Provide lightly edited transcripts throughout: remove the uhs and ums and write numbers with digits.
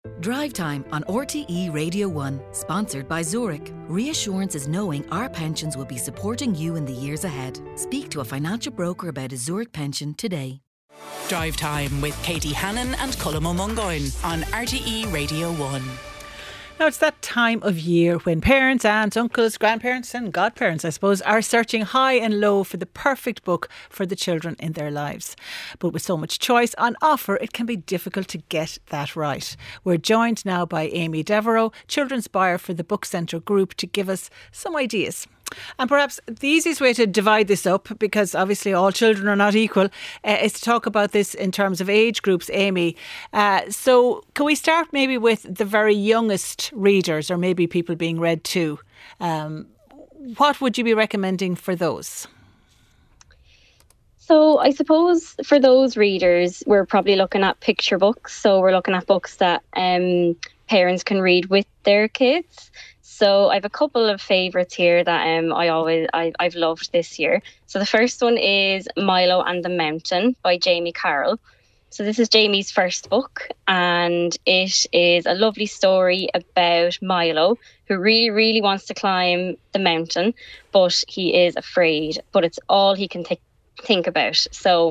Drive Time on RTE Radio 1, sponsored by Zurich. Reassurance is knowing our pensions will be supporting you in the years ahead. Speak to a financial broker about a Zurich pension today. Drive Time with Katie Hannon and Colm O'Mungoyne on RTE Radio 1. Now, it's that time of year when parents, aunts, uncles, grandparents and godparents, I suppose, are searching high and low for the perfect book for the children in their lives. But with so much choice on offer, it can be difficult to get that right. We're joined now by Amy Devereux, children's buyer for the Book Centre Group, to give us some ideas. And perhaps the easiest way to divide this up, because obviously all children are not equal, is to talk about this in terms of age groups, Amy. So can we start maybe with the very youngest readers, or maybe people being read to? What would you be recommending for those? So I suppose for those readers, we're probably looking at picture books. So we're looking at books that parents can read with their kids. So I have a couple of favourites here that I've loved this year. So the first one is Milo and the Mountain by Jamie Carroll. So this is Jamie's first book, and it is a lovely story about Milo, who really, really wants to climb the mountain, but he is afraid, but it's all he can think about. So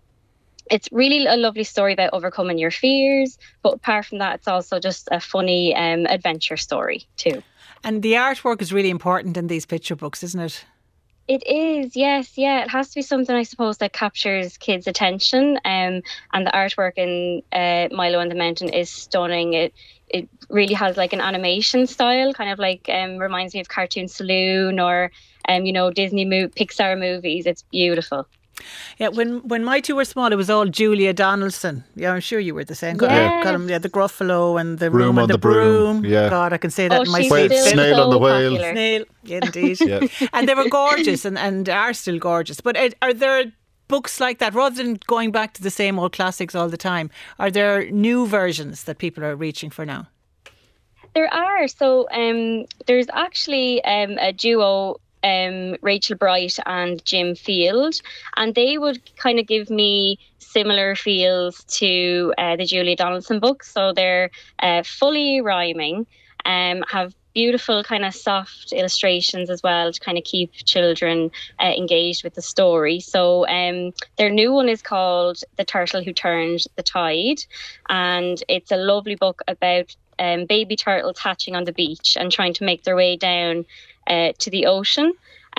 it's really a lovely story about overcoming your fears, but apart from that, it's also just a funny adventure story too. And the artwork is really important in these picture books, isn't it? It is, yes. Yeah, it has to be something, I suppose, that captures kids' attention. And the artwork in Milo and the Mountain is stunning. It really has like an animation style, kind of like reminds me of Cartoon Saloon or, Disney Pixar movies. It's beautiful. Yeah, when my two were small, it was all Julia Donaldson. Yeah, I'm sure you were the same. Yeah. Got them, the Gruffalo and the Room on the Broom. Yeah. God, I can say that in my sleep. Snail So on the Whale. popular. Snail, yeah, indeed. Yeah. And they were gorgeous and are still gorgeous. But are there books like that, rather than going back to the same old classics all the time? Are there new versions that people are reaching for now? There are. So there's actually a duo, Rachel Bright and Jim Field, and they would kind of give me similar feels to the Julia Donaldson books. So they're fully rhyming, have beautiful kind of soft illustrations as well to kind of keep children engaged with the story. So their new one is called The Turtle Who Turned the Tide, and it's a lovely book about baby turtles hatching on the beach and trying to make their way down to the ocean.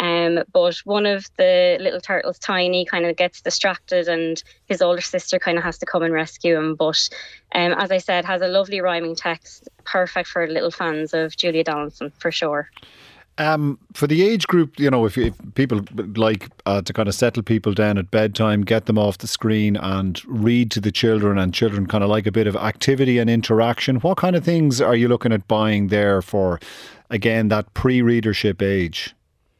But one of the little turtles, Tiny, kind of gets distracted and his older sister kind of has to come and rescue him. But as I said, has a lovely rhyming text, perfect for little fans of Julia Donaldson, for sure. For the age group, if people like to kind of settle people down at bedtime, get them off the screen and read to the children, and children kind of like a bit of activity and interaction, what kind of things are you looking at buying there for, again, that pre-readership age?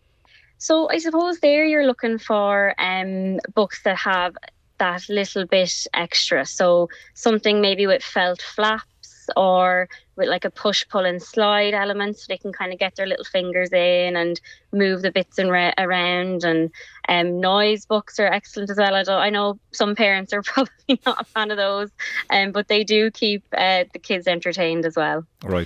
So I suppose there you're looking for books that have that little bit extra. So something maybe with felt flaps or with like a push, pull and slide element, so they can kind of get their little fingers in and move the bits around. And noise books are excellent as well. I know some parents are probably not a fan of those, but they do keep the kids entertained as well. Right.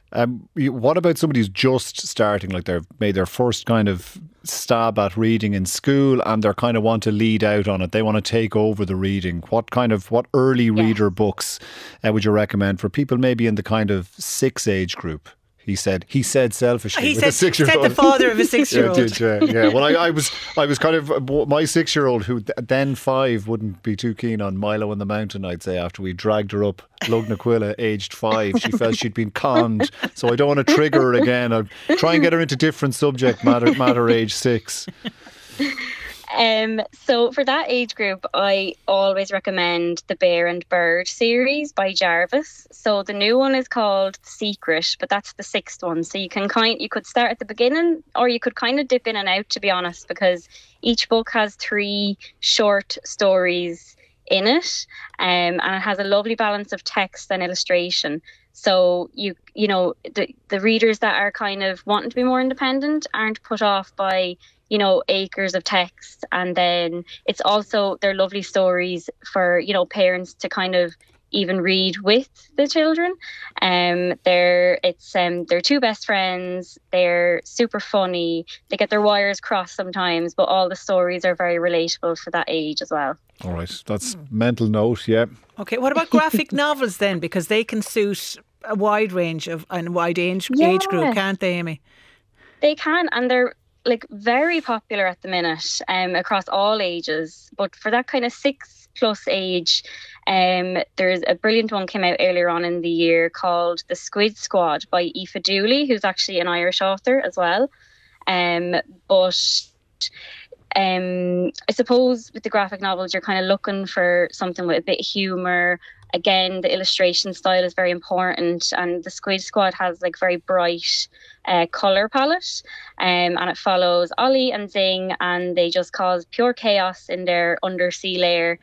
What about somebody who's just starting, like they've made their first kind of stab at reading in school and they're kind of want to lead out on it, they want to take over the reading? What early reader books would you recommend for people maybe in the kind of 6 age group? He said selfishly. He said the father of a 6-year-old. Yeah. Well, I was kind of, my 6-year-old, who then 5, wouldn't be too keen on Milo and the Mountain, I'd say, after we dragged her up. Lugnaquilla, aged 5. She felt she'd been conned. So I don't want to trigger her again. I'll try and get her into different subject matter age 6. So for that age group, I always recommend the Bear and Bird series by Jarvis. So the new one is called The Secret, but that's the 6th one. So you could start at the beginning, or you could kind of dip in and out, to be honest, because each book has 3 short stories in it, and it has a lovely balance of text and illustration. So the readers that are kind of wanting to be more independent aren't put off by acres of text. And then it's also, they're lovely stories for parents to kind of even read with the children. They're two best friends. They're super funny. They get their wires crossed sometimes, but all the stories are very relatable for that age as well. All right, that's mental note, yeah. Okay, what about graphic novels then? Because they can suit a wide range of and wide age group, can't they, Amy? They can, and they're like very popular at the minute across all ages. But for that kind of 6+ age, there's a brilliant one came out earlier on in the year called The Squid Squad by Aoife Dooley, who's actually an Irish author as well. I suppose with the graphic novels, you're kind of looking for something with a bit of humour. Again, the illustration style is very important, and the Squid Squad has like very bright colour palette, and it follows Ollie and Zing, and they just cause pure chaos in their undersea lair.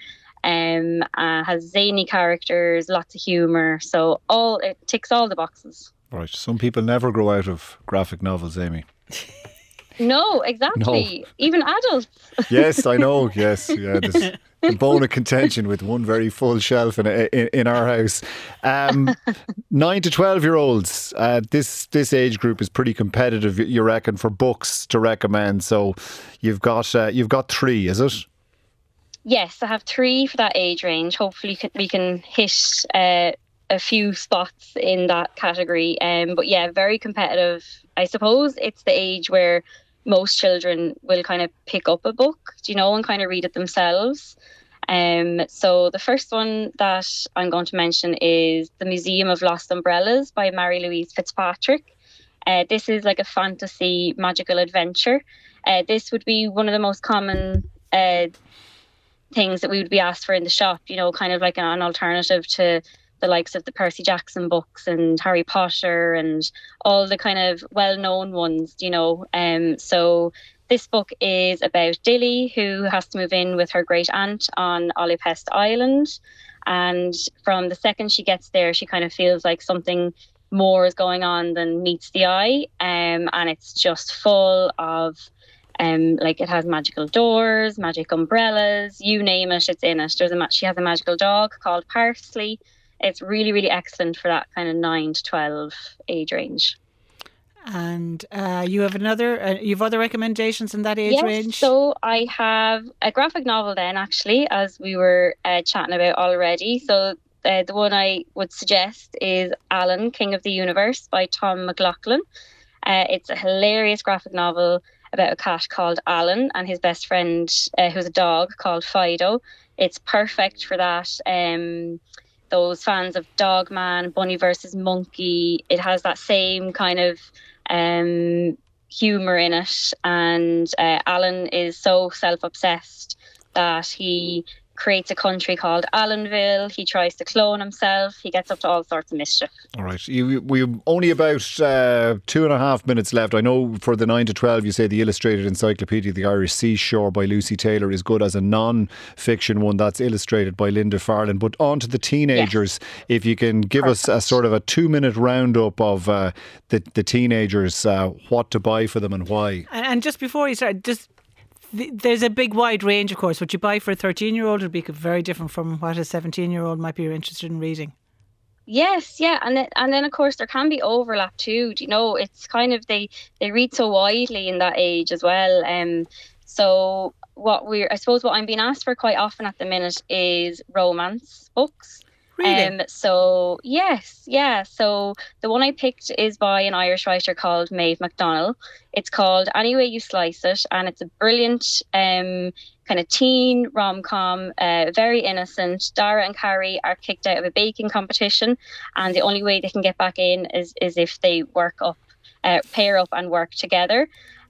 Has zany characters, lots of humour, so it ticks all the boxes. Right, some people never grow out of graphic novels, Amy. No, exactly. No. Even adults. Yes, I know. Yes, yeah. There's a bone of contention with one very full shelf in our house. 9 to 12-year-olds. This age group is pretty competitive, you reckon, for books to recommend. So you've got 3, is it? Yes, I have 3 for that age range. Hopefully, we can hit a few spots in that category. But yeah, very competitive. I suppose it's the age where most children will kind of pick up a book, and kind of read it themselves. So the first one that I'm going to mention is The Museum of Lost Umbrellas by Mary Louise Fitzpatrick. This is like a fantasy magical adventure. This would be one of the most common things that we would be asked for in the shop, kind of like an alternative to the likes of the Percy Jackson books and Harry Potter and all the kind of well-known ones, So this book is about Dilly, who has to move in with her great aunt on Olipest Island. And from the second she gets there, she kind of feels like something more is going on than meets the eye. And it's just full of it has magical doors, magic umbrellas, you name it, it's in it. She has a magical dog called Parsley. It's really, really excellent for that kind of 9 to 12 age range. And you have you've other recommendations in that age range? So I have a graphic novel then, actually, as we were chatting about already. So the one I would suggest is Alan, King of the Universe by Tom McLaughlin. It's a hilarious graphic novel about a cat called Alan and his best friend, who's a dog called Fido. It's perfect for that. Those fans of Dogman, Bunny versus Monkey. It has that same kind of humour in it. And Alan is so self-obsessed that he creates a country called Alanville. He tries to clone himself. He gets up to all sorts of mischief. All right. We've only about 2.5 minutes left. I know for the 9 to 12, you say the Illustrated Encyclopedia of the Irish Seashore by Lucy Taylor is good as a non-fiction one that's illustrated by Linda Farland. But on to the teenagers, if you can give us a sort of a 2-minute roundup of the teenagers, what to buy for them and why. And just before you start, there's a big wide range, of course. What you buy for a 13-year-old would be very different from what a 17-year-old might be interested in reading. Yes, yeah, and then of course there can be overlap too. It's kind of they read so widely in that age as well. So what I'm being asked for quite often at the minute is romance books. Really? So yes, yeah. So the one I picked is by an Irish writer called Maeve McDonnell. It's called Any Way You Slice It, and it's a brilliant kind of teen rom-com, very innocent. Dara and Carrie are kicked out of a baking competition, and the only way they can get back in is if they pair up and work together.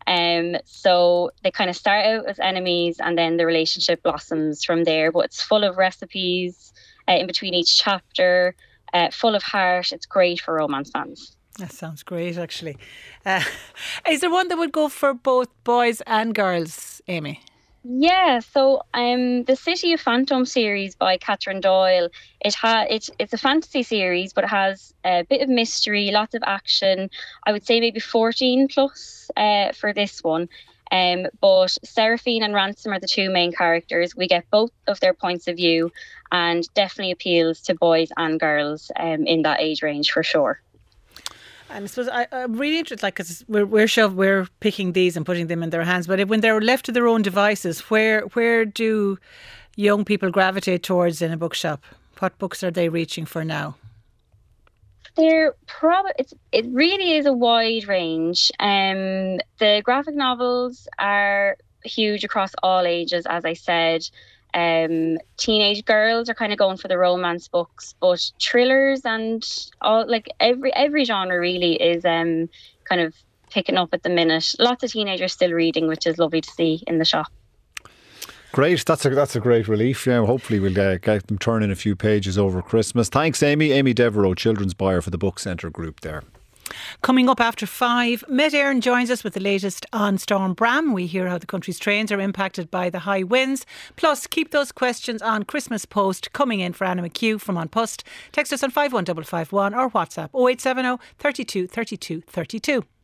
So they kind of start out as enemies, and then the relationship blossoms from there. But it's full of recipes in between each chapter, full of heart. It's great for romance fans. That sounds great, actually. Is there one that would go for both boys and girls, Amy? Yeah, so the City of Phantom series by Catherine Doyle, it's a fantasy series, but it has a bit of mystery, lots of action. I would say maybe 14 plus for this one. But Seraphine and Ransom are the two main characters. We get both of their points of view, and definitely appeals to boys and girls in that age range for sure. And I suppose I'm really interested, like, because we're picking these and putting them in their hands, but when they're left to their own devices, where do young people gravitate towards in a bookshop? What books are they reaching for now? It really is a wide range. The graphic novels are huge across all ages, as I said. Teenage girls are kind of going for the romance books, but thrillers and all, like every genre really is kind of picking up at the minute. Lots of teenagers still reading, which is lovely to see in the shop. Great, that's a great relief. Yeah, hopefully we'll get them turning a few pages over Christmas. Thanks, Amy. Amy Devereaux, children's buyer for the Book Centre Group there. Coming up after 5, Met Éireann joins us with the latest on Storm Bram. We hear how the country's trains are impacted by the high winds. Plus, keep those questions on Christmas Post coming in for Anna McHugh from An Post. Text us on 51551 or WhatsApp 0870 32 32 32.